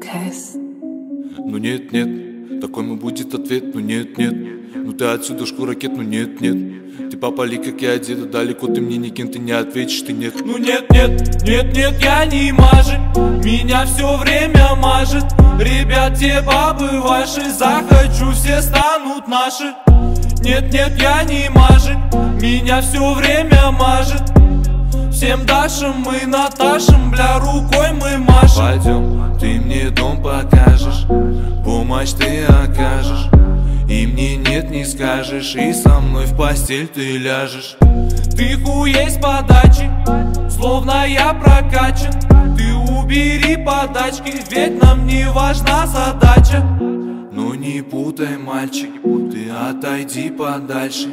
case. Ну нет, нет, такой мой будет ответ. Ну нет, нет, ну ты отсюда шкуракет. Ну нет, нет, ты попали, как я одета. Далеко ты мне никем, ты не ответишь, ты нет. Ну нет, нет, нет, нет, я не мажет. Меня все время мажет. Ребят, те бабы ваши, захочу, все станут наши. Нет, нет, я не мажет. Меня все время мажет. Всем Дашам мы Наташам, бля, рукой мы машем. Пойдем, ты мне дом покажешь, помощь ты окажешь, и мне нет не скажешь, и со мной в постель ты ляжешь. Ты хуей с подачи, словно я прокачан. Ты убери подачки, ведь нам не важна задача. Ну не путай, мальчик, ты отойди подальше.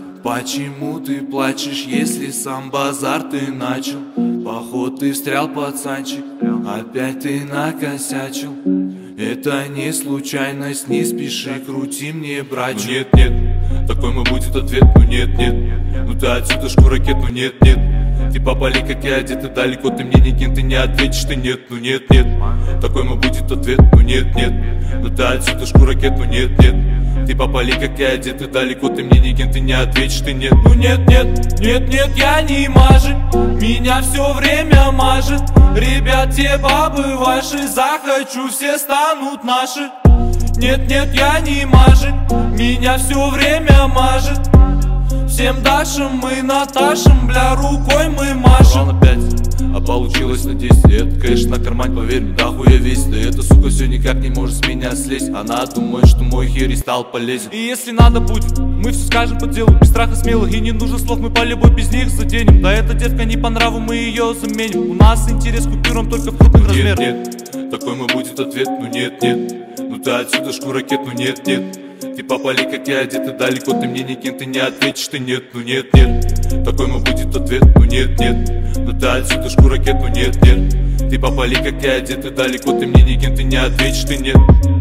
Почему ты плачешь, если сам базар ты начал? Поход ты встрял, пацанчик, опять ты накосячил. Это не случайность, не спеши, крути мне, братчик. Ну нет, нет, такой мой будет ответ. Ну нет, нет, ну ты отсюда шкуракет. Ну нет, нет, ты попали, как я одет, далеко ты мне никем, ты не ответишь, ты нет. Ну нет, нет, такой мой будет ответ. Ну нет, нет, ну ты отсюда шкуракет. Ну нет, нет, ты попали, как я одет, далеко ты мне никем, ты не ответишь, ты нет. Ну нет, нет, нет, нет, я не мажет. Меня все время мажет. Ребят, те бабы ваши, захочу, все станут наши. Нет, нет, я не мажет. Меня все время мажет. Всем Дашам мы Наташам, бля, рукой мы машем. Ровно 5, а получилось на 10. Это, конечно, на кармань, поверь мне, дохуя весит. Да эта сука все никак не может с меня слезть. Она думает, что мой херь стал полезен. И если надо будет, мы все скажем по делу, без страха смелых. И не нужно слов, мы по любой без них заденем. Да эта девка не по нраву, мы ее заменим. У нас интерес к купюрам только в крупных размерах. Нет, нет, такой мой будет ответ. Ну нет, нет, ну ты отсюда шкуракет. Ну нет, нет, ты попали, как я одет, далеко ты мне никем, ты не ответишь, ты нет. Ну нет, нет, такой мой будет ответ. Ну нет, нет, ну ты отсюда шкуракет. Ну нет, нет, ты попали, как я одет, далеко ты мне никем, ты не ответишь, ты нет.